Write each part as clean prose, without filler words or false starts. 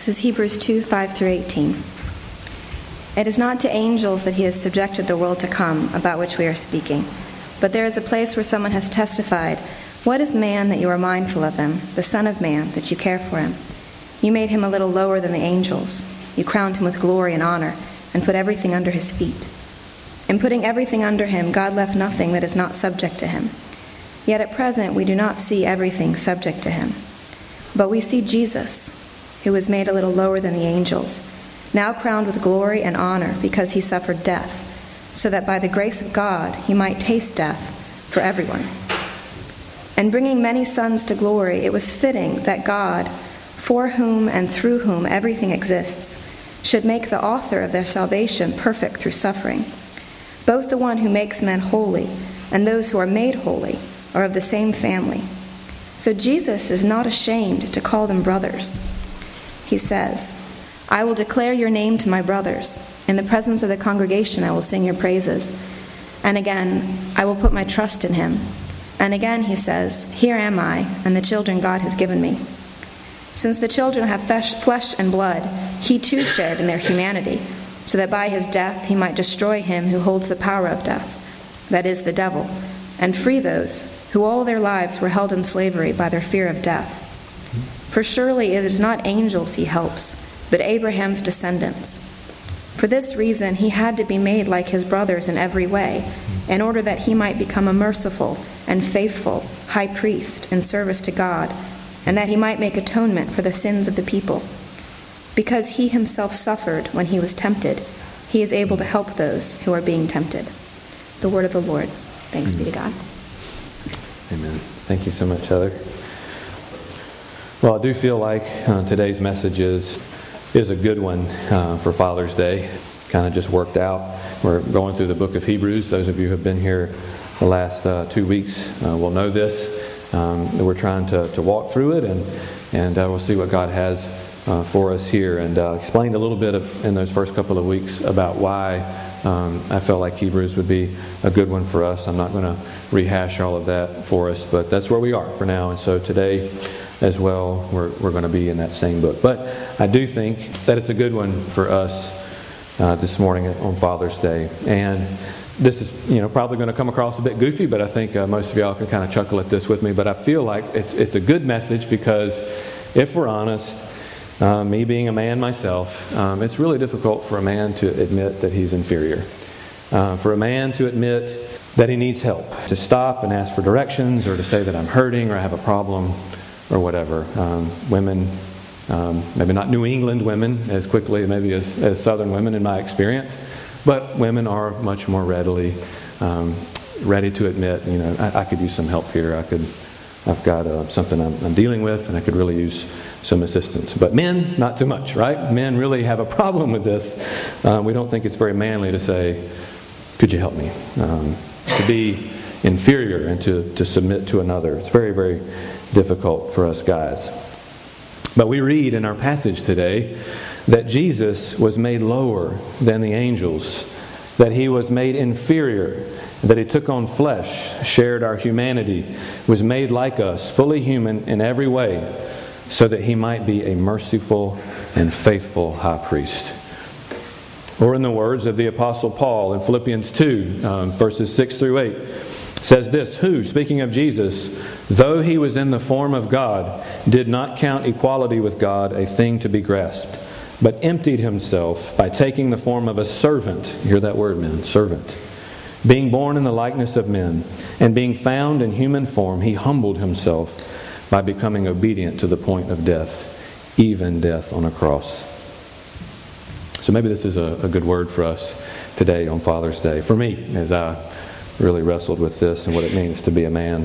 This is Hebrews 2, 5 through 18. It is not to angels that he has subjected the world to come, about which we are speaking. But there is a place where someone has testified, "What is man that you are mindful of him, the Son of Man that you care for him? You made him a little lower than the angels. You crowned him with glory and honor, and put everything under his feet." In putting everything under him, God left nothing that is not subject to him. Yet at present we do not see everything subject to him. But we see Jesus, who was made a little lower than the angels, now crowned with glory and honor because he suffered death, so that by the grace of God he might taste death for everyone. And bringing many sons to glory, it was fitting that God, for whom and through whom everything exists, should make the author of their salvation perfect through suffering. Both the one who makes men holy and those who are made holy are of the same family. So Jesus is not ashamed to call them brothers. He says, "I will declare your name to my brothers. In the presence of the congregation I will sing your praises." And again, "I will put my trust in him." And again he says, "Here am I, and the children God has given me." Since the children have flesh and blood, he too shared in their humanity, so that by his death he might destroy him who holds the power of death, that is, the devil, and free those who all their lives were held in slavery by their fear of death. For surely it is not angels he helps, but Abraham's descendants. For this reason he had to be made like his brothers in every way, in order that he might become a merciful and faithful high priest in service to God, and that he might make atonement for the sins of the people. Because he himself suffered when he was tempted, he is able to help those who are being tempted. The word of the Lord. Thanks be to God. Amen. Thank you so much, Heather. Well, I do feel like today's message is a good one for Father's Day. Kind of just worked out. We're going through the book of Hebrews. Those of you who have been here the last 2 weeks will know this. We're trying to walk through it, and we'll see what God has for us here. And explained a little bit in those first couple of weeks about why I felt like Hebrews would be a good one for us. I'm not going to rehash all of that for us, but that's where we are for now. And so today as well, we're going to be in that same book. But I do think that it's a good one for us this morning on Father's Day. And this is, probably going to come across a bit goofy, but I think most of y'all can kind of chuckle at this with me. But I feel like it's a good message because if we're honest, me being a man myself, it's really difficult for a man to admit that he's inferior. For a man to admit that he needs help, to stop and ask for directions, or to say that I'm hurting or I have a problem or whatever. Women, maybe not New England women as quickly maybe as Southern women in my experience, but women are much more ready to admit, I could use some help here. I've got something I'm dealing with, and I could really use some assistance. But men, not too much, right? Men really have a problem with this. We don't think it's very manly to say, "Could you help me?" To be inferior and to submit to another. It's very, very difficult for us guys. But we read in our passage today that Jesus was made lower than the angels, that he was made inferior, that he took on flesh, shared our humanity, was made like us, fully human in every way, so that he might be a merciful and faithful high priest. Or in the words of the Apostle Paul in Philippians 2, verses 6 through 8, says this, "Who, speaking of Jesus, though he was in the form of God, did not count equality with God a thing to be grasped, but emptied himself by taking the form of a servant." You hear that word, man, servant. "Being born in the likeness of men, and being found in human form, he humbled himself by becoming obedient to the point of death, even death on a cross." So maybe this is a good word for us today on Father's Day. For me, as I really wrestled with this and what it means to be a man.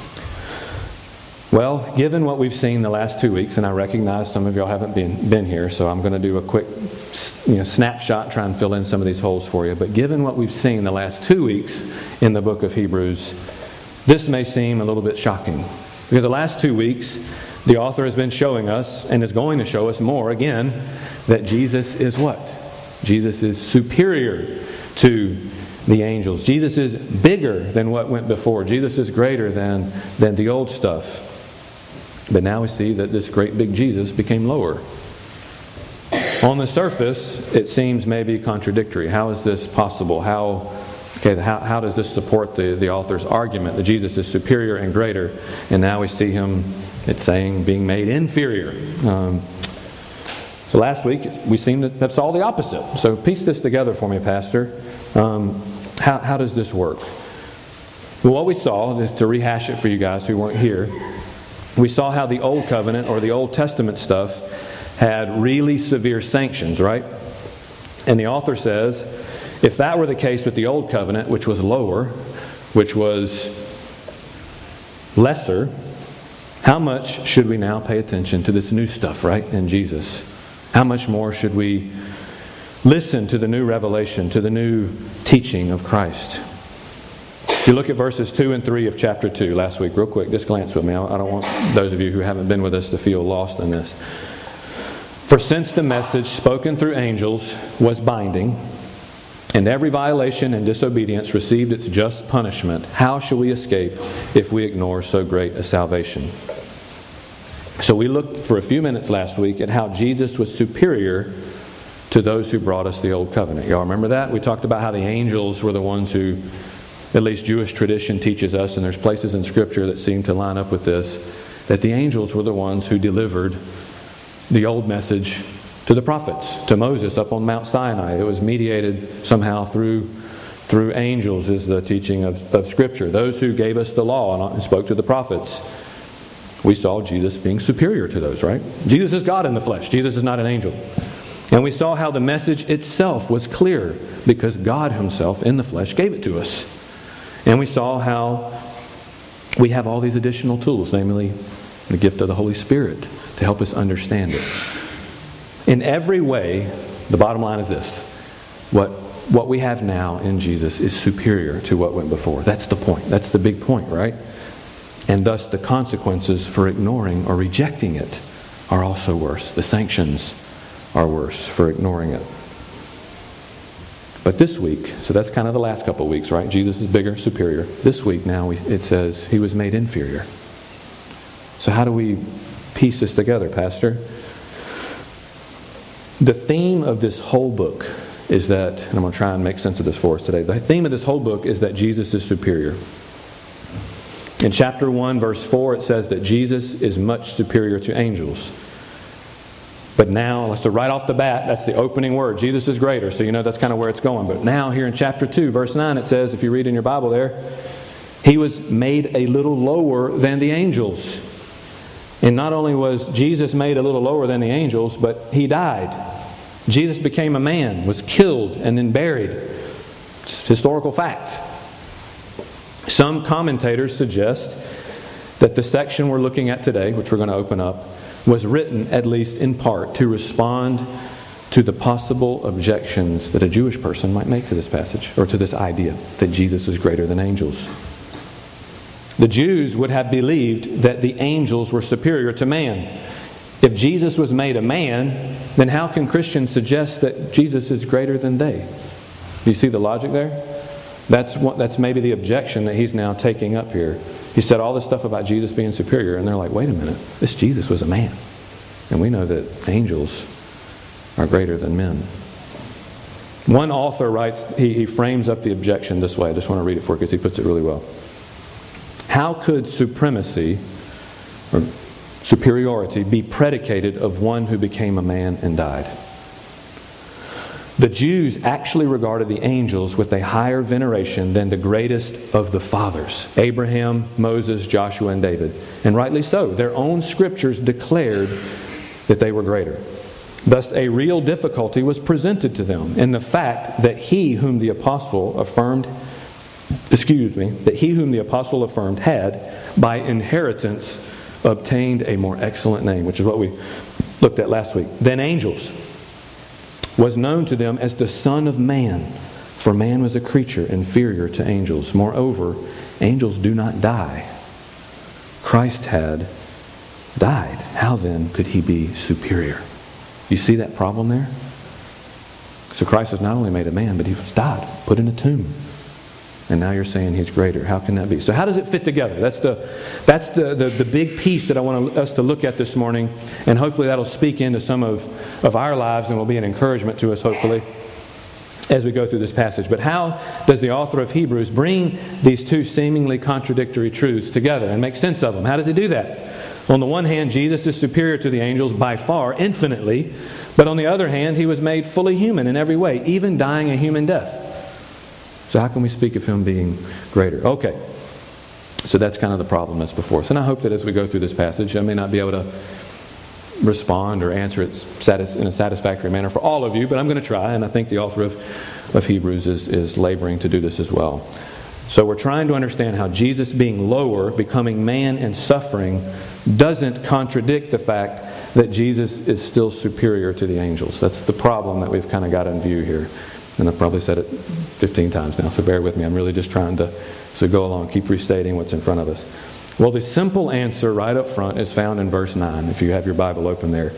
Well, given what we've seen the last 2 weeks, and I recognize some of y'all haven't been here, so I'm going to do a quick snapshot, try and fill in some of these holes for you. But given what we've seen the last 2 weeks in the book of Hebrews, this may seem a little bit shocking. Because the last 2 weeks, the author has been showing us, and is going to show us more again, that Jesus is what? Jesus is superior to the angels. Jesus is bigger than what went before. Jesus is greater than the old stuff. But now we see that this great big Jesus became lower. On the surface, it seems maybe contradictory. How is this possible? How does this support the author's argument that Jesus is superior and greater, and now we see him, it's saying, being made inferior? So last week, we seem to have saw the opposite. So piece this together for me, Pastor. How does this work? Well, what we saw, is to rehash it for you guys who weren't here, we saw how the Old Covenant or the Old Testament stuff had really severe sanctions, right? And the author says, if that were the case with the Old Covenant, which was lower, which was lesser, how much should we now pay attention to this new stuff, right, in Jesus? How much more should we listen to the new revelation, to the new teaching of Christ? If you look at verses 2 and 3 of chapter 2 last week, real quick, just glance with me. I don't want those of you who haven't been with us to feel lost in this. For since the message spoken through angels was binding, and every violation and disobedience received its just punishment, how shall we escape if we ignore so great a salvation? So we looked for a few minutes last week at how Jesus was superior to those who brought us the Old Covenant. Y'all remember that? We talked about how the angels were the ones who, at least Jewish tradition teaches us, and there's places in Scripture that seem to line up with this, that the angels were the ones who delivered the old message to the prophets, to Moses up on Mount Sinai. It was mediated somehow through angels, is the teaching of Scripture. Those who gave us the law and spoke to the prophets. We saw Jesus being superior to those, right? Jesus is God in the flesh. Jesus is not an angel. And we saw how the message itself was clear because God himself in the flesh gave it to us. And we saw how we have all these additional tools, namely the gift of the Holy Spirit, to help us understand it. In every way, the bottom line is this. What we have now in Jesus is superior to what went before. That's the point. That's the big point, right? And thus the consequences for ignoring or rejecting it are also worse. The sanctions are worse for ignoring it. But this week, so that's kind of the last couple of weeks, right? Jesus is bigger, superior. This week now it says he was made inferior. So how do we piece this together, Pastor? The theme of this whole book is that, and I'm going to try and make sense of this for us today. The theme of this whole book is that Jesus is superior. In chapter 1, verse 4, it says that Jesus is much superior to angels. But now, so right off the bat, that's the opening word. Jesus is greater, so you know that's kind of where it's going. But now here in chapter 2, verse 9, it says, if you read in your Bible there, he was made a little lower than the angels. And not only was Jesus made a little lower than the angels, but he died. Jesus became a man, was killed, and then buried. It's historical fact. Some commentators suggest that the section we're looking at today, which we're going to open up, was written, at least in part, to respond to the possible objections that a Jewish person might make to this passage, or to this idea that Jesus is greater than angels. The Jews would have believed that the angels were superior to man. If Jesus was made a man, then how can Christians suggest that Jesus is greater than they? Do you see the logic there? That's maybe the objection that he's now taking up here. He said all this stuff about Jesus being superior, and they're like, wait a minute, this Jesus was a man. And we know that angels are greater than men. One author writes, he frames up the objection this way. I just want to read it for you because he puts it really well. How could supremacy or superiority be predicated of one who became a man and died? The Jews actually regarded the angels with a higher veneration than the greatest of the fathers, Abraham, Moses, Joshua, and David. And rightly so. Their own scriptures declared that they were greater. Thus, a real difficulty was presented to them in the fact that he whom the apostle affirmed had, by inheritance, obtained a more excellent name, which is what we looked at last week, than angels, was known to them as the Son of Man, for man was a creature inferior to angels. Moreover, angels do not die. Christ had died. How then could he be superior? You see that problem there? So Christ was not only made a man, but he was died, put in a tomb. and now you're saying he's greater. How can that be? So how does it fit together? That's the big piece that I want us to look at this morning, and hopefully that'll speak into some of our lives and will be an encouragement to us, hopefully, as we go through this passage. But how does the author of Hebrews bring these two seemingly contradictory truths together and make sense of them? How does he do that? On the one hand, Jesus is superior to the angels by far, infinitely. But on the other hand, he was made fully human in every way, even dying a human death. So how can we speak of him being greater? Okay. So that's kind of the problem that's before us. And I hope that as we go through this passage, I may not be able to respond or answer it in a satisfactory manner for all of you, but I'm going to try, and I think the author of Hebrews is laboring to do this as well. So we're trying to understand how Jesus being lower, becoming man and suffering, doesn't contradict the fact that Jesus is still superior to the angels. That's the problem that we've kind of got in view here. And I've probably said it 15 times now, so bear with me. I'm really just trying to go along, keep restating what's in front of us. Well, the simple answer right up front is found in verse 9, if you have your Bible open there.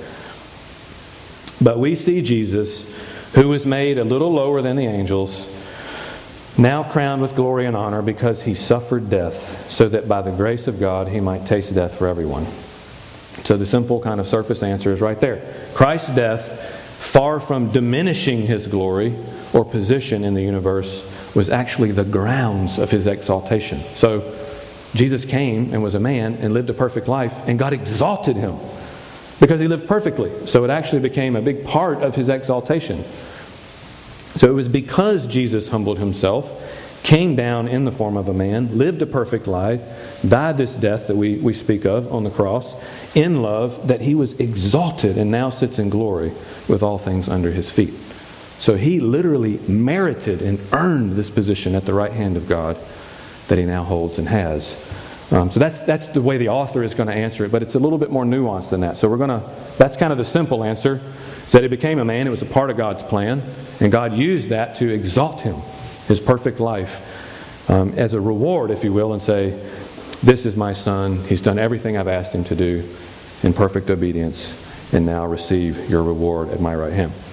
But we see Jesus, who was made a little lower than the angels, now crowned with glory and honor because he suffered death, so that by the grace of God he might taste death for everyone. So the simple kind of surface answer is right there. Christ's death, far from diminishing his glory or position in the universe, was actually the grounds of his exaltation. So Jesus came and was a man and lived a perfect life, and God exalted him because he lived perfectly. So it actually became a big part of his exaltation. So it was because Jesus humbled himself, came down in the form of a man, lived a perfect life, died this death that we speak of on the cross, in love, that he was exalted and now sits in glory with all things under his feet. So he literally merited and earned this position at the right hand of God that he now holds and has. So that's the way the author is going to answer it, but it's a little bit more nuanced than that. So that's kind of the simple answer, is that he became a man. It was a part of God's plan, and God used that to exalt him, his perfect life, as a reward, if you will, and say, this is my son. He's done everything I've asked him to do in perfect obedience, and now receive your reward at my right hand.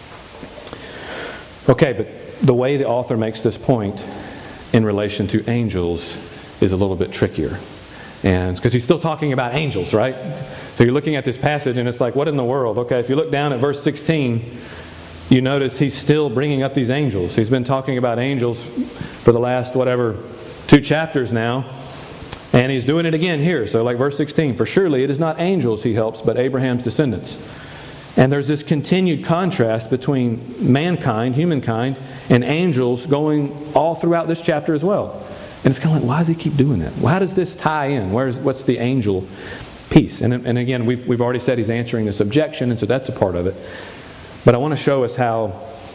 Okay, but the way the author makes this point in relation to angels is a little bit trickier. And because he's still talking about angels, right? So you're looking at this passage and it's like, what in the world? Okay, if you look down at verse 16, you notice he's still bringing up these angels. He's been talking about angels for the last, 2 chapters now. And he's doing it again here. So like verse 16, for surely it is not angels he helps, but Abraham's descendants. And there's this continued contrast between mankind, humankind, and angels going all throughout this chapter as well. And it's kind of like, why does he keep doing that? Well, how does this tie in? What's the angel piece? And again, we've already said he's answering this objection, and so that's a part of it. But I want to show us how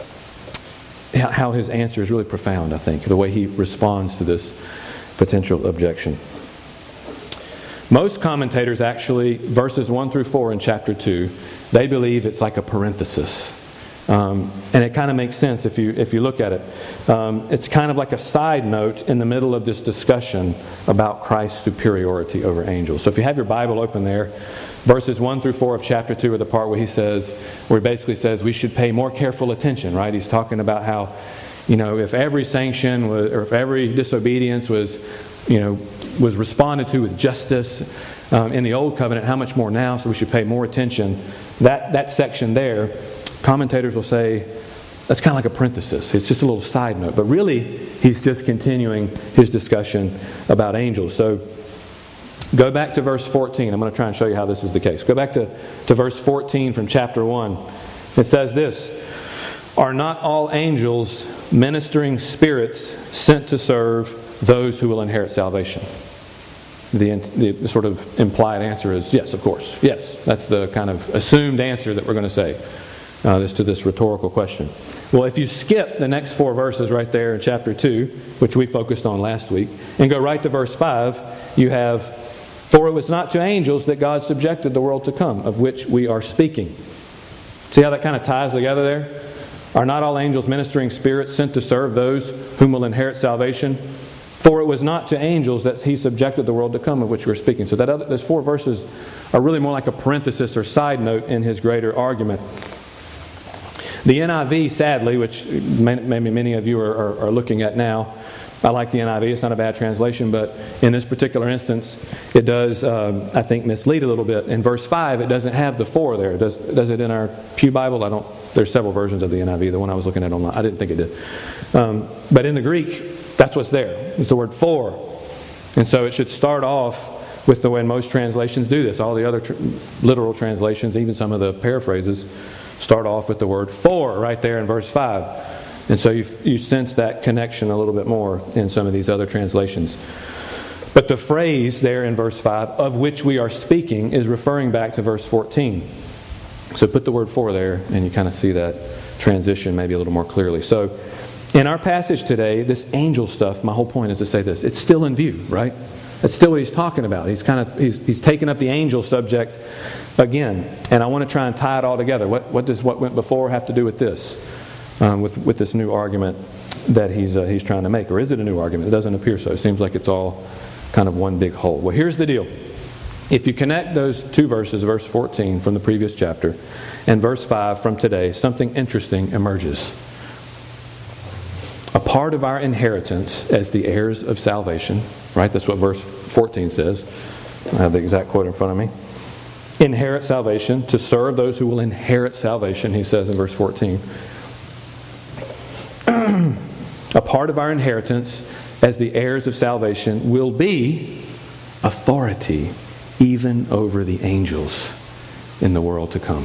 his answer is really profound, I think, the way he responds to this potential objection. Most commentators actually, verses 1 through 4 in chapter 2, they believe it's like a parenthesis. And it kind of makes sense if you look at it. It's kind of like a side note in the middle of this discussion about Christ's superiority over angels. So if you have your Bible open there, verses 1 through 4 of chapter 2 are the part where he basically says we should pay more careful attention, right? He's talking about how, if every sanction or if every disobedience was responded to with justice in the old covenant, how much more now? So we should pay more attention. That section there, commentators will say that's kind of like a parenthesis. It's just a little side note. But really, he's just continuing his discussion about angels. So go back to verse 14. I'm going to try and show you how this is the case. Go back to verse 14 from chapter 1. It says this, are not all angels ministering spirits sent to serve those who will inherit salvation? The sort of implied answer is yes, of course. Yes, that's the kind of assumed answer that we're going to say to this rhetorical question. Well, if you skip the next 4 verses right there in chapter 2, which we focused on last week, and go right to verse 5, you have, for it was not to angels that God subjected the world to come, of which we are speaking. See how that kind of ties together there? Are not all angels ministering spirits sent to serve those whom will inherit salvation? For it was not to angels that he subjected the world to come, of which we're speaking. So those 4 verses are really more like a parenthesis or side note in his greater argument. The NIV, sadly, which maybe many of you are looking at now, I like the NIV. It's not a bad translation, but in this particular instance, it does, I think, mislead a little bit. In verse 5, it doesn't have the for there. Does it in our Pew Bible? There's several versions of the NIV. The one I was looking at online, I didn't think it did. But in the Greek, that's what's there. It's the word for. And so it should start off with the way most translations do this. All the other literal translations, even some of the paraphrases, start off with the word for right there in verse 5. And so you sense that connection a little bit more in some of these other translations. But the phrase there in verse 5, of which we are speaking, is referring back to verse 14. So put the word for there, and you kind of see that transition maybe a little more clearly. So in our passage today, this angel stuff, my whole point is to say this, it's still in view, right? That's still what he's talking about. He's taken up the angel subject again. And I want to try and tie it all together. What does what went before have to do with this? With this new argument that he's trying to make. Or is it a new argument? It doesn't appear so. It seems like it's all kind of one big whole. Well, here's the deal. If you connect those two verses, verse 14 from the previous chapter and verse 5 from today, something interesting emerges. A part of our inheritance as the heirs of salvation, right? That's what verse 14 says. I have the exact quote in front of me. Inherit salvation, to serve those who will inherit salvation, he says in verse 14. A part of our inheritance as the heirs of salvation will be authority even over the angels in the world to come.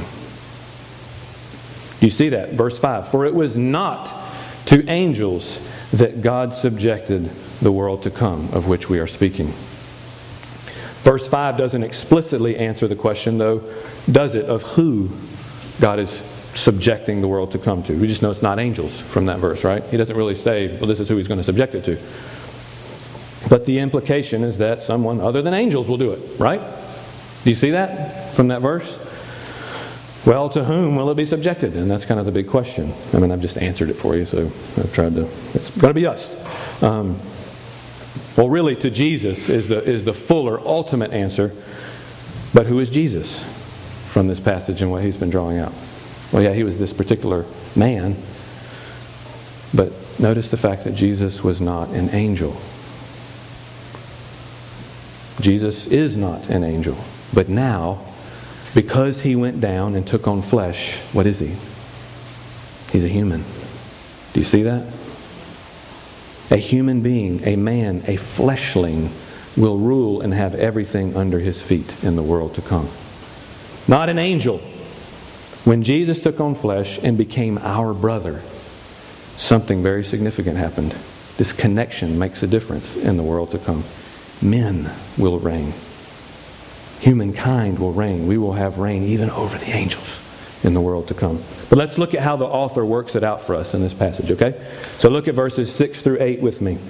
You see that? Verse 5. For it was not to angels that God subjected the world to come, of which we are speaking. Verse 5 doesn't explicitly answer the question, though, does it, of who God is subjecting the world to come to. We just know it's not angels from that verse, right? He doesn't really say, well, this is who he's going to subject it to. But the implication is that someone other than angels will do it, right? Do you see that from that verse? Well, to whom will it be subjected? And that's kind of the big question. I mean, I've just answered it for you, so I've tried to. It's going to be us. Well, really, to Jesus is the fuller, ultimate answer. But who is Jesus from this passage and what he's been drawing out? Well, yeah, he was this particular man. But notice the fact that Jesus was not an angel. Jesus is not an angel. But now, because he went down and took on flesh, what is he? He's a human. Do you see that? A human being, a man, a fleshling, will rule and have everything under his feet in the world to come. Not an angel. When Jesus took on flesh and became our brother, something very significant happened. This connection makes a difference in the world to come. Men will reign. Humankind will reign. We will have reign even over the angels in the world to come. But let's look at how the author works it out for us in this passage, okay? So look at verses 6 through 8 with me.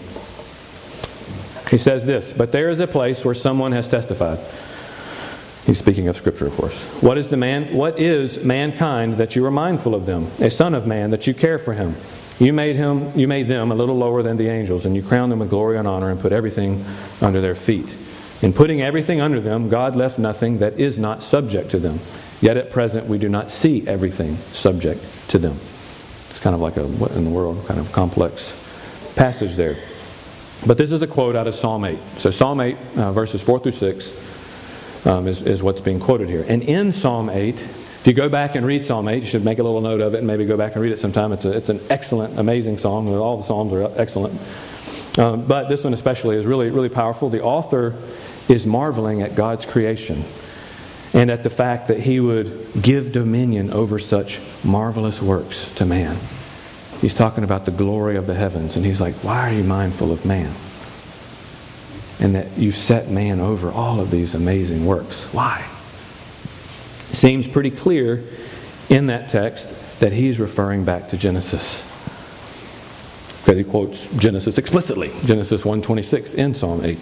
He says this, but there is a place where someone has testified. He's speaking of Scripture, of course. What is mankind that you are mindful of them? A son of man that you care for him. You made them a little lower than the angels, and you crowned them with glory and honor and put everything under their feet. In putting everything under them, God left nothing that is not subject to them. Yet at present we do not see everything subject to them. It's kind of like a what in the world kind of complex passage there. But this is a quote out of Psalm 8. So Psalm 8, verses 4 through 6, is what's being quoted here. And in Psalm 8, if you go back and read Psalm 8, you should make a little note of it and maybe go back and read it sometime. It's an excellent, amazing psalm. All the psalms are excellent. But this one especially is really, really powerful. The author is marveling at God's creation and at the fact that he would give dominion over such marvelous works to man. He's talking about the glory of the heavens, and he's like, why are you mindful of man? And that you set man over all of these amazing works. Why? It seems pretty clear in that text that he's referring back to Genesis. Because he quotes Genesis explicitly, Genesis 1:26 in Psalm 8.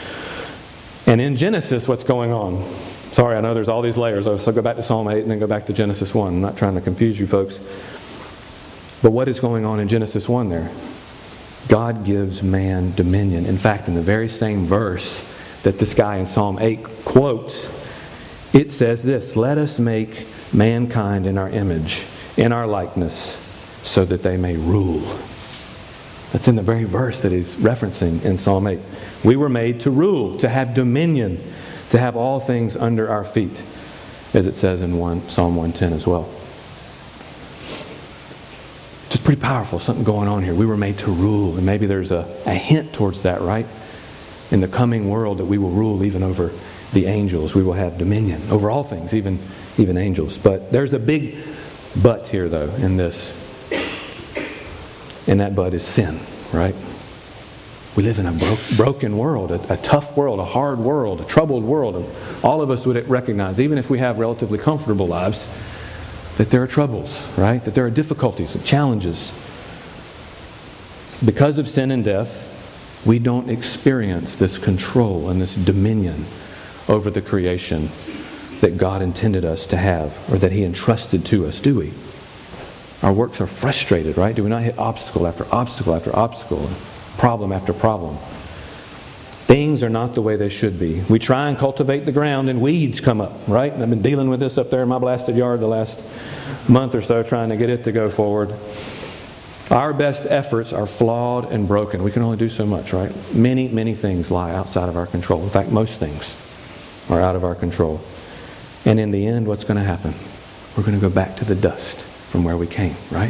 And in Genesis, what's going on? Sorry, I know there's all these layers. So go back to Psalm 8 and then go back to Genesis 1. I'm not trying to confuse you folks. But what is going on in Genesis 1 there? God gives man dominion. In fact, in the very same verse that this guy in Psalm 8 quotes, it says this, let us make mankind in our image, in our likeness, so that they may rule. That's in the very verse that he's referencing in Psalm 8. We were made to rule, to have dominion, to have all things under our feet, as it says in Psalm 110 as well. Just pretty powerful, something going on here. We were made to rule, and maybe there's a hint towards that, right? In the coming world that we will rule even over the angels. We will have dominion over all things, even angels. But there's a big but here, though, in this. And that but is sin, right? We live in a broken world, a tough world, a hard world, a troubled world. And all of us would recognize, even if we have relatively comfortable lives, that there are troubles, right? That there are difficulties and challenges. Because of sin and death, we don't experience this control and this dominion over the creation that God intended us to have, or that He entrusted to us, do we? Our works are frustrated, right? Do we not hit obstacle after obstacle after obstacle, problem after problem? Things are not the way they should be. We try and cultivate the ground and weeds come up, right? I've been dealing with this up there in my blasted yard the last month or so, trying to get it to go forward. Our best efforts are flawed and broken. We can only do so much, right? Many, many things lie outside of our control. In fact, most things are out of our control. And in the end, what's going to happen? We're going to go back to the dust from where we came, right?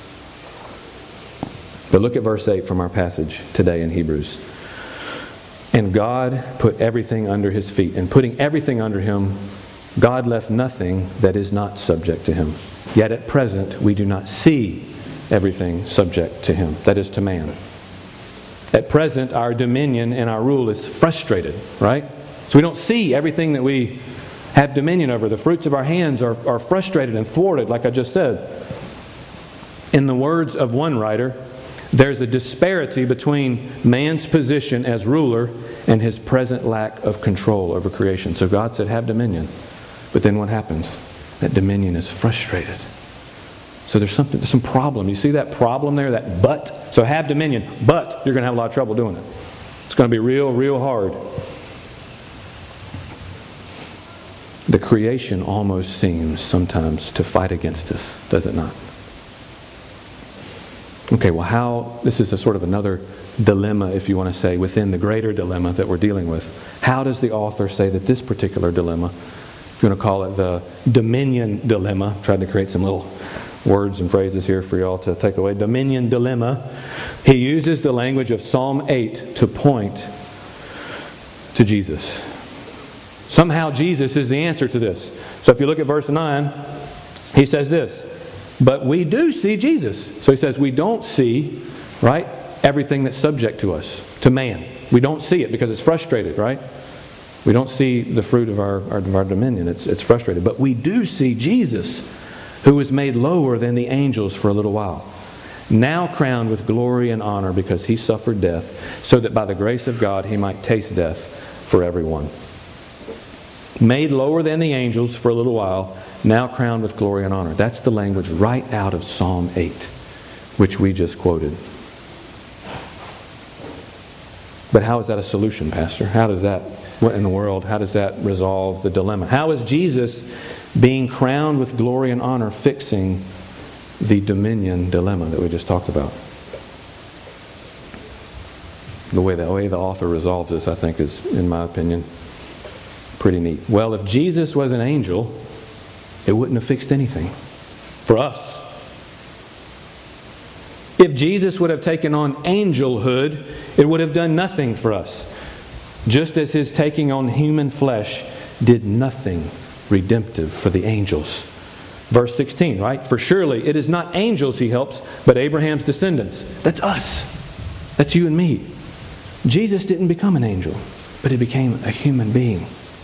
But look at verse 8 from our passage today in Hebrews. And God put everything under His feet. And putting everything under Him, God left nothing that is not subject to Him. Yet at present, we do not see everything subject to Him. That is, to man. At present, our dominion and our rule is frustrated, right? So we don't see everything that we have dominion over. The fruits of our hands are frustrated and thwarted, like I just said. In the words of one writer, there's a disparity between man's position as ruler and his present lack of control over creation. So God said, have dominion. But then what happens? That dominion is frustrated. So there's some problem. You see that problem there, that but? So have dominion, but you're going to have a lot of trouble doing it. It's going to be real, real hard. The creation almost seems sometimes to fight against us, does it not? Okay, well, how, this is a sort of another dilemma, if you want to say, within the greater dilemma that we're dealing with. How does the author say that this particular dilemma, if you want to call it the dominion dilemma, tried to create some little words and phrases here for y'all to take away, dominion dilemma, he uses the language of Psalm 8 to point to Jesus. Somehow Jesus is the answer to this. So if you look at verse 9, he says this, but we do see Jesus. So he says we don't see, right, everything that's subject to us, to man. We don't see it because it's frustrated, right? We don't see the fruit of our dominion. It's frustrated. But we do see Jesus, who was made lower than the angels for a little while, now crowned with glory and honor because He suffered death, so that by the grace of God He might taste death for everyone. Made lower than the angels for a little while, now crowned with glory and honor. That's the language right out of Psalm 8, which we just quoted. But how is that a solution, Pastor? What in the world, how does that resolve the dilemma? How is Jesus being crowned with glory and honor fixing the dominion dilemma that we just talked about? The way the author resolves this, I think, is, in my opinion, pretty neat. Well, if Jesus was an angel, it wouldn't have fixed anything for us. If Jesus would have taken on angelhood, it would have done nothing for us. Just as His taking on human flesh did nothing redemptive for the angels. Verse 16, right? For surely it is not angels He helps, but Abraham's descendants. That's us. That's you and me. Jesus didn't become an angel, but He became a human being.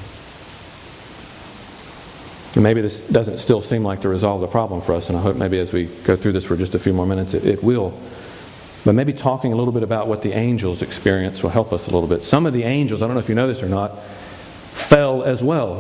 And maybe this doesn't still seem like to resolve the problem for us, and I hope maybe as we go through this for just a few more minutes, it will. But maybe talking a little bit about what the angels experience will help us a little bit. Some of the angels, I don't know if you know this or not, fell as well.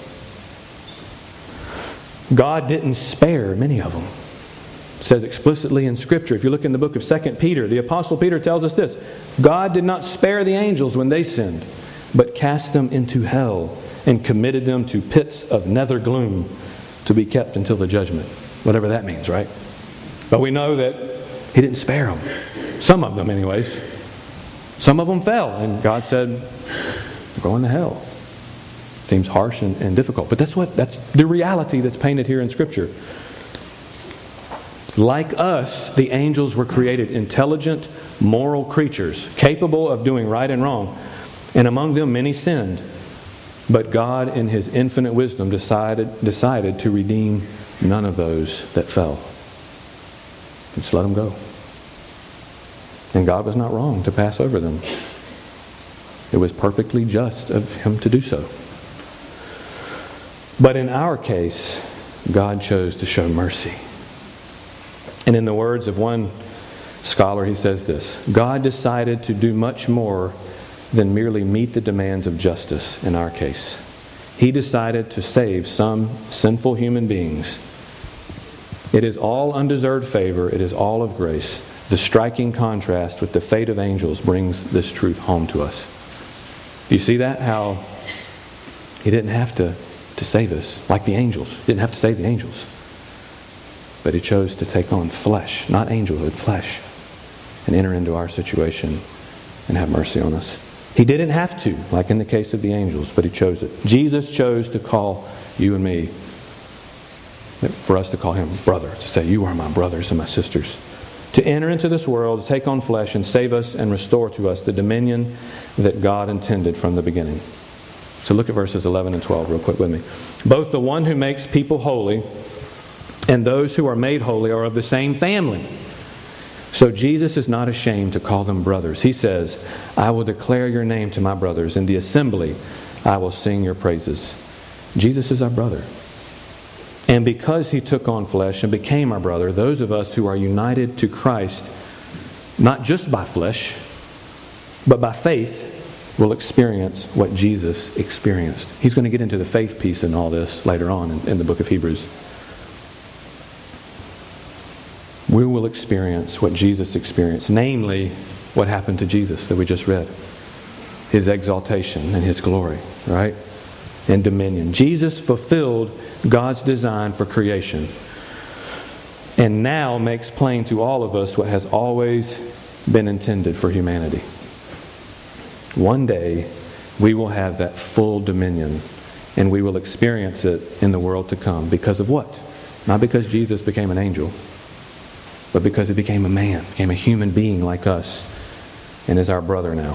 God didn't spare many of them. It says explicitly in Scripture. If you look in the book of 2 Peter, the Apostle Peter tells us this. God did not spare the angels when they sinned, but cast them into hell and committed them to pits of nether gloom to be kept until the judgment. Whatever that means, right? But we know that He didn't spare them. Some of them anyways. Some of them fell, and God said, "You're going to hell." Seems harsh and difficult, but that's the reality that's painted here in Scripture. Like us, the angels were created intelligent, moral creatures, capable of doing right and wrong. And among them many sinned. But God, in His infinite wisdom, decided to redeem none of those that fell. Just let them go. And God was not wrong to pass over them. It was perfectly just of Him to do so. But in our case, God chose to show mercy. And in the words of one scholar, he says this: God decided to do much more than merely meet the demands of justice in our case. He decided to save some sinful human beings. It is all undeserved favor. It is all of grace. The striking contrast with the fate of angels brings this truth home to us. Do you see that? How He didn't have to save us like the angels. He didn't have to save the angels. But He chose to take on flesh, not angelhood, flesh, and enter into our situation and have mercy on us. He didn't have to, like in the case of the angels, but He chose it. Jesus chose to call you and me, for us to call Him brother, to say, "You are my brothers and my sisters." To enter into this world, to take on flesh and save us and restore to us the dominion that God intended from the beginning. So look at verses 11 and 12 real quick with me. Both the one who makes people holy and those who are made holy are of the same family. So Jesus is not ashamed to call them brothers. He says, "I will declare your name to my brothers. In the assembly I will sing your praises." Jesus is our brother. And because He took on flesh and became our brother, those of us who are united to Christ, not just by flesh, but by faith, will experience what Jesus experienced. He's going to get into the faith piece in all this later on in the book of Hebrews. We will experience what Jesus experienced, namely what happened to Jesus that we just read. His exaltation and His glory, right? And dominion. Jesus fulfilled God's design for creation and now makes plain to all of us what has always been intended for humanity. One day we will have that full dominion, and we will experience it in the world to come. Because of what? Not because Jesus became an angel, but because He became a man, became a human being like us, and is our brother now.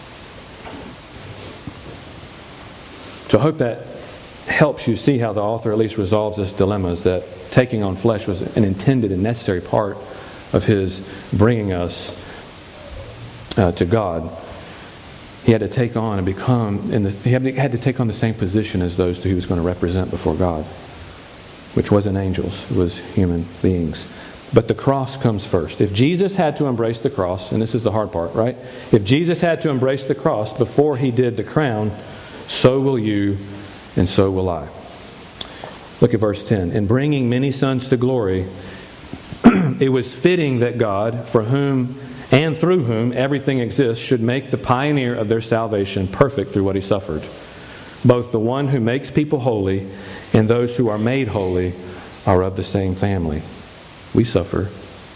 So I hope that helps you see how the author at least resolves this dilemma, is that taking on flesh was an intended and necessary part of His bringing us to God. He had to take on and become, he had to take on the same position as those who He was going to represent before God, which wasn't angels, it was human beings. But the cross comes first. If Jesus had to embrace the cross, and this is the hard part, right? If Jesus had to embrace the cross before He did the crown, so will you and so will I. Look at verse 10. In bringing many sons to glory, it was fitting that God, for whom and through whom everything exists, should make the pioneer of their salvation perfect through what He suffered. Both the one who makes people holy and those who are made holy are of the same family. We suffer,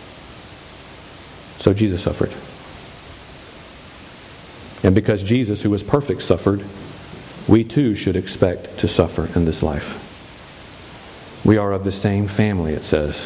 so Jesus suffered. And because Jesus, who was perfect, suffered, we too should expect to suffer in this life. We are of the same family, it says.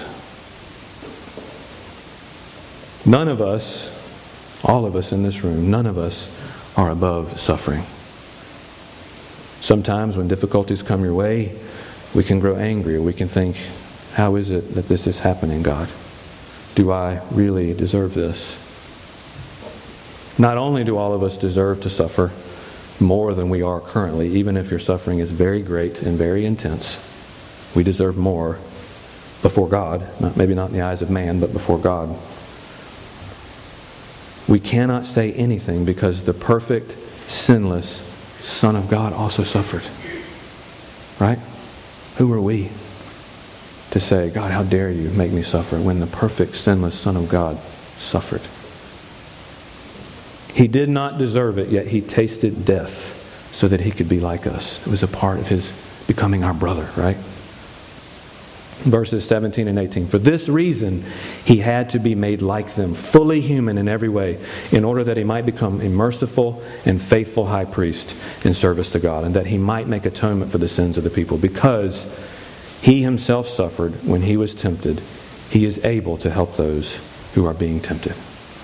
None of us, all of us in this room, none of us are above suffering. Sometimes when difficulties come your way, we can grow angry, or we can think, how is it that this is happening, God? Do I really deserve this? Not only do all of us deserve to suffer more than we are currently, even if your suffering is very great and very intense, we deserve more before God. Maybe not in the eyes of man, but before God. We cannot say anything because the perfect, sinless Son of God also suffered. Right? Who are we to say, God, how dare you make me suffer, when the perfect, sinless Son of God suffered? He did not deserve it, yet He tasted death so that He could be like us. It was a part of His becoming our brother, right? Verses 17 and 18. For this reason, he had to be made like them, fully human in every way, in order that he might become a merciful and faithful high priest in service to God, and that he might make atonement for the sins of the people. Because he himself suffered when he was tempted, he is able to help those who are being tempted.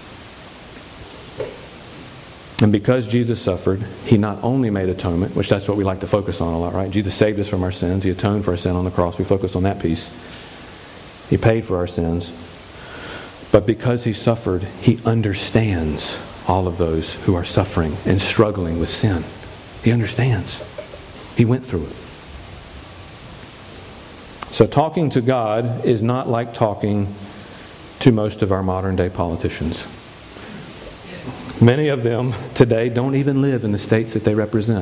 And because Jesus suffered, he not only made atonement, which that's what we like to focus on a lot, right? Jesus saved us from our sins. He atoned for our sin on the cross. We focus on that piece. He paid for our sins. But because he suffered, he understands all of those who are suffering and struggling with sin. He understands. He went through it. So talking to God is not like talking to most of our modern day politicians. Many of them today don't even live in the states that they represent.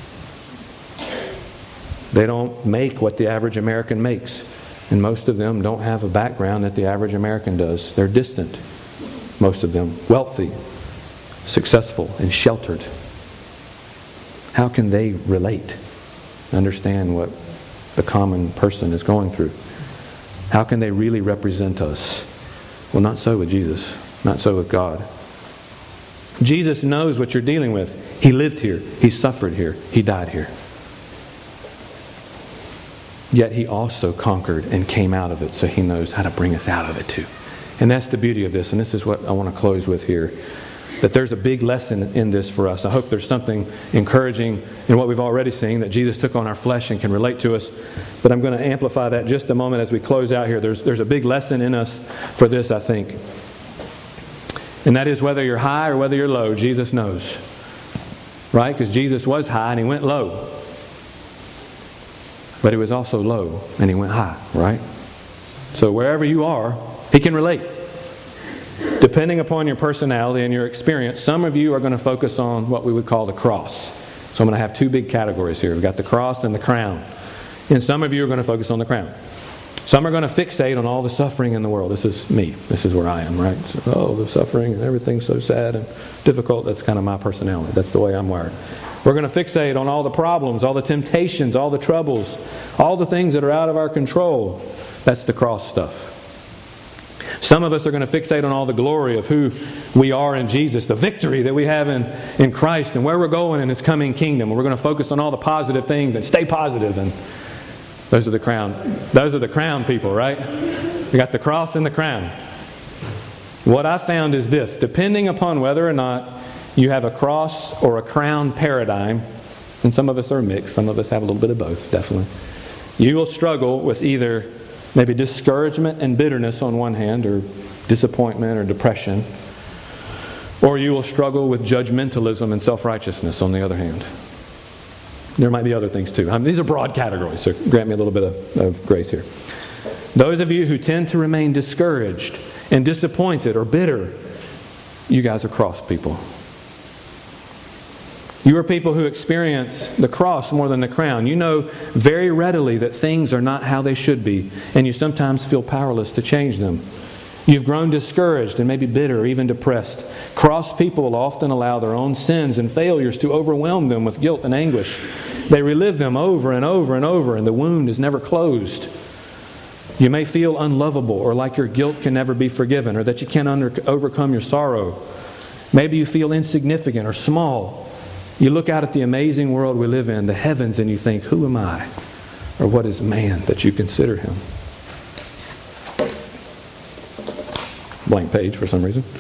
They don't make what the average American makes. And most of them don't have a background that the average American does. They're distant, most of them, wealthy, successful, and sheltered. How can they relate, understand what the common person is going through? How can they really represent us? Well, not so with Jesus, not so with God. Jesus knows what you're dealing with. He lived here. He suffered here. He died here. Yet he also conquered and came out of it, so he knows how to bring us out of it too. And that's the beauty of this, and this is what I want to close with here. That there's a big lesson in this for us. I hope there's something encouraging in what we've already seen, that Jesus took on our flesh and can relate to us. But I'm going to amplify that just a moment as we close out here. There's a big lesson in us for this, I think. And that is whether you're high or whether you're low, Jesus knows. Right? Because Jesus was high and he went low. But he was also low and he went high. Right? So wherever you are, he can relate. Depending upon your personality and your experience, some of you are going to focus on what we would call the cross. So I'm going to have two big categories here. We've got the cross and the crown. And some of you are going to focus on the crown. Some are going to fixate on all the suffering in the world. This is me. This is where I am, right? So, the suffering and everything's so sad and difficult. That's kind of my personality. That's the way I'm wired. We're going to fixate on all the problems, all the temptations, all the troubles, all the things that are out of our control. That's the cross stuff. Some of us are going to fixate on all the glory of who we are in Jesus, the victory that we have in Christ, and where we're going in His coming kingdom. And we're going to focus on all the positive things and stay positive. And those are the crown people, right? We got the cross and the crown. What I found is this: depending upon whether or not you have a cross or a crown paradigm, and some of us are mixed, some of us have a little bit of both, definitely. You will struggle with either maybe discouragement and bitterness on one hand, or disappointment or depression, or you will struggle with judgmentalism and self-righteousness on the other hand. There might be other things too. These are broad categories, so grant me a little bit of grace here. Those of you who tend to remain discouraged and disappointed or bitter, you guys are cross people. You are people who experience the cross more than the crown. You know very readily that things are not how they should be, and you sometimes feel powerless to change them. You've grown discouraged and maybe bitter or even depressed. Cross people will often allow their own sins and failures to overwhelm them with guilt and anguish. They relive them over and over and over, and the wound is never closed. You may feel unlovable, or like your guilt can never be forgiven, or that you can't overcome your sorrow. Maybe you feel insignificant or small. You look out at the amazing world we live in, the heavens, and you think, who am I? Or what is man that you consider him? Blank page for some reason.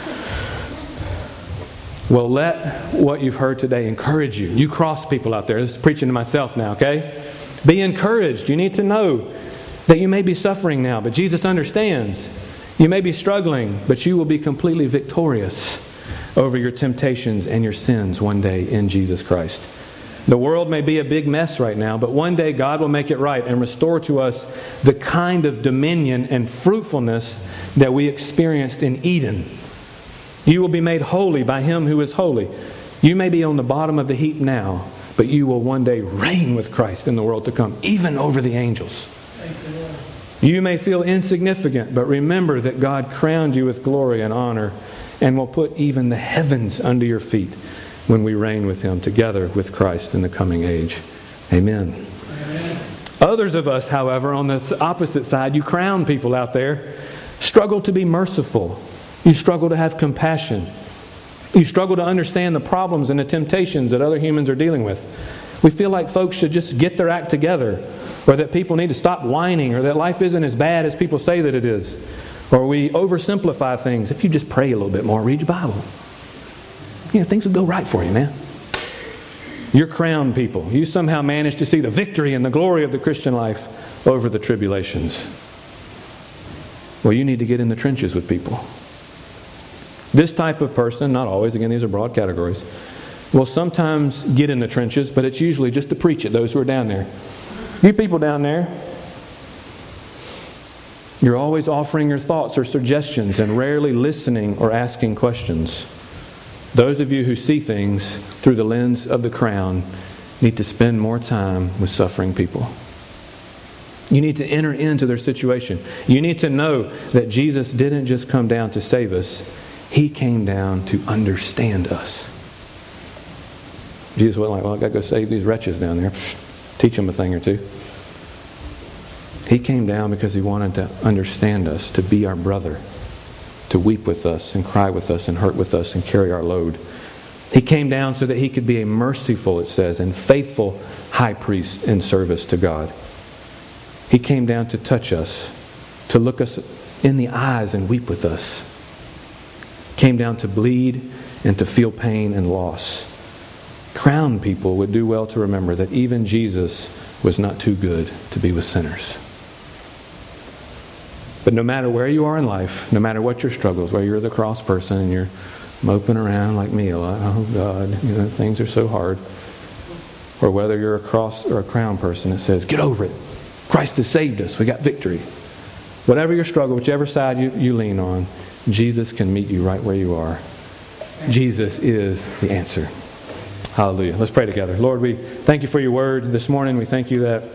Well, let what you've heard today encourage you. You cross people out there. This is preaching to myself now, okay? Be encouraged. You need to know that you may be suffering now, but Jesus understands. You may be struggling, but you will be completely victorious over your temptations and your sins one day in Jesus Christ. The world may be a big mess right now, but one day God will make it right and restore to us the kind of dominion and fruitfulness that we experienced in Eden. You will be made holy by Him who is holy. You may be on the bottom of the heap now, but you will one day reign with Christ in the world to come, even over the angels. You may feel insignificant, but remember that God crowned you with glory and honor and will put even the heavens under your feet when we reign with Him together with Christ in the coming age. Amen. Others of us, however, on the opposite side, you crown people out there, struggle to be merciful. You struggle to have compassion. You struggle to understand the problems and the temptations that other humans are dealing with. We feel like folks should just get their act together, or that people need to stop whining, or that life isn't as bad as people say that it is. Or we oversimplify things. If you just pray a little bit more, read your Bible, things will go right for you, man. You're crowned people. You somehow manage to see the victory and the glory of the Christian life over the tribulations. Well, you need to get in the trenches with people. This type of person, not always, again, these are broad categories, will sometimes get in the trenches, but it's usually just to preach at those who are down there. You people down there, you're always offering your thoughts or suggestions and rarely listening or asking questions. Those of you who see things through the lens of the crown need to spend more time with suffering people. You need to enter into their situation. You need to know that Jesus didn't just come down to save us. He came down to understand us. Jesus wasn't like, well, I've got to go save these wretches down there. Teach them a thing or two. He came down because He wanted to understand us, to be our brother, to weep with us and cry with us and hurt with us and carry our load. He came down so that He could be a merciful, it says, and faithful high priest in service to God. He came down to touch us, to look us in the eyes and weep with us. Came down to bleed and to feel pain and loss. Crowned people would do well to remember that even Jesus was not too good to be with sinners. But no matter where you are in life, no matter what your struggles, whether you're the cross person and you're moping around like me a lot, oh God, things are so hard, or whether you're a cross or a crown person that says, get over it. Christ has saved us. We got victory. Whatever your struggle, whichever side you lean on, Jesus can meet you right where you are. Jesus is the answer. Hallelujah. Let's pray together. Lord, we thank You for Your word this morning. We thank You that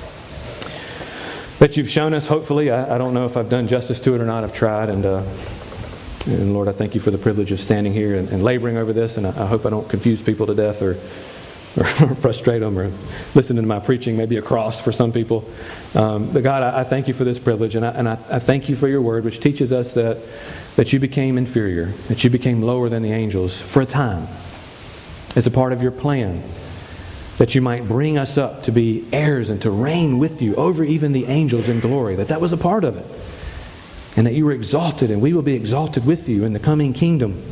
You've shown us, hopefully. I don't know if I've done justice to it or not. I've tried. And Lord, I thank You for the privilege of standing here and laboring over this. And I hope I don't confuse people to death or frustrate them, or listening to my preaching maybe a cross for some people. But God, I thank You for this privilege. And I thank You for Your word, which teaches us that You became inferior, that You became lower than the angels for a time, as a part of Your plan, that You might bring us up to be heirs and to reign with You over even the angels in glory, that was a part of it. And that You were exalted and we will be exalted with You in the coming kingdom.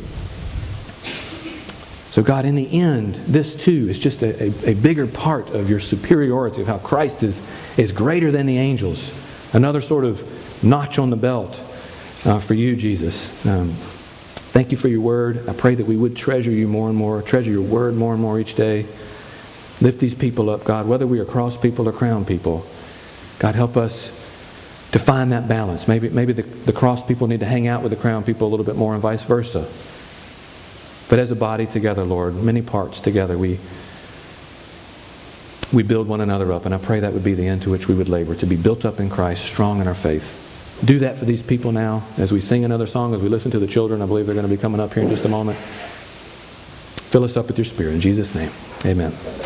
So God, in the end, this too is just a bigger part of Your superiority, of how Christ is greater than the angels. Another sort of notch on the belt for You, Jesus. Thank You for Your word. I pray that we would treasure You more and more, treasure Your word more and more each day. Lift these people up, God, whether we are cross people or crown people. God, help us to find that balance. Maybe the cross people need to hang out with the crown people a little bit more and vice versa. But as a body together, Lord, many parts together, we build one another up. And I pray that would be the end to which we would labor, to be built up in Christ, strong in our faith. Do that for these people now as we sing another song, as we listen to the children. I believe they're going to be coming up here in just a moment. Fill us up with Your Spirit. In Jesus' name, amen.